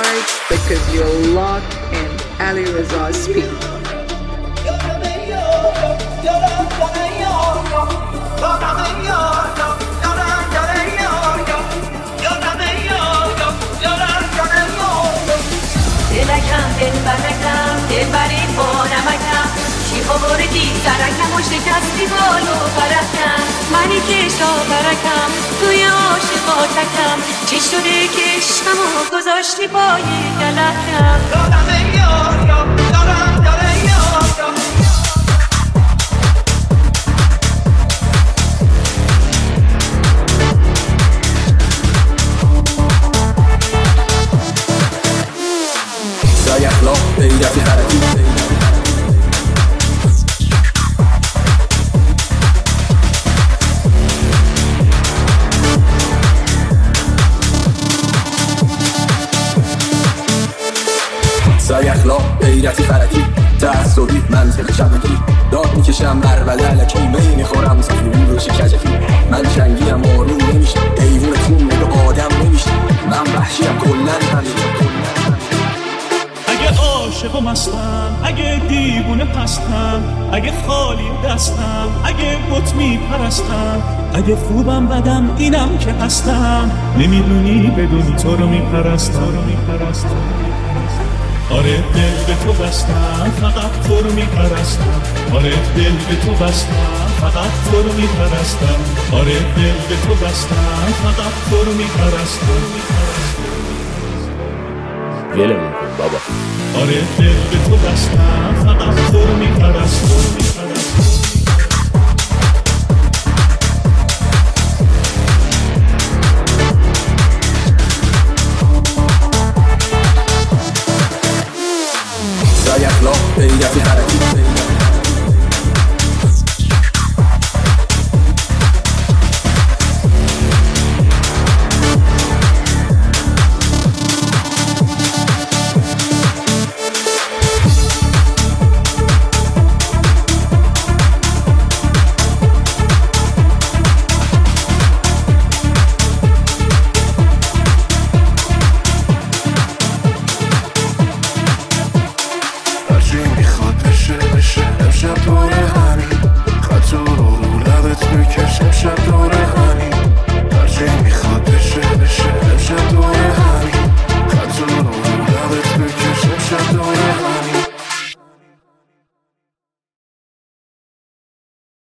heart because you're locked in Ali Reza's speed. دلکم دل برکم دل برید با نمکم شیخا بردی سرکم و شکستی بال و برکم منی که شاپرکم توی عاشقاتکم چی شده که عشقمو گذاشتی پای گلکم دارم ای یارم دارم یارم سای اخلاق غیرتی حرکی سای اخلاق غیرتی فرکی تعصبی منطق شبکی داد میکشم بربله علکی می میخورم سفیرون روشی کجکی من چنگیم آروم نمیشه ایوون خون نگه آدم نمیشه من وحشیم کلن همین اگه عاشق و مستم اگه دیوونه پستم اگه خالی دستم اگه بت میپرستم اگه خوبم بدم اینم که هستم نمیدونی بدونی تو رو میپرستم آره دل به تو بستم فقط تو رو میپرستم آره دل به تو بستم فقط تو رو میپرستم آره دل به تو بستم فقط تو رو میپرستم ولمون کن بابا آره دل به تو بستم فقط تو رو میپرستم سای اخلاق غیرتی حرکی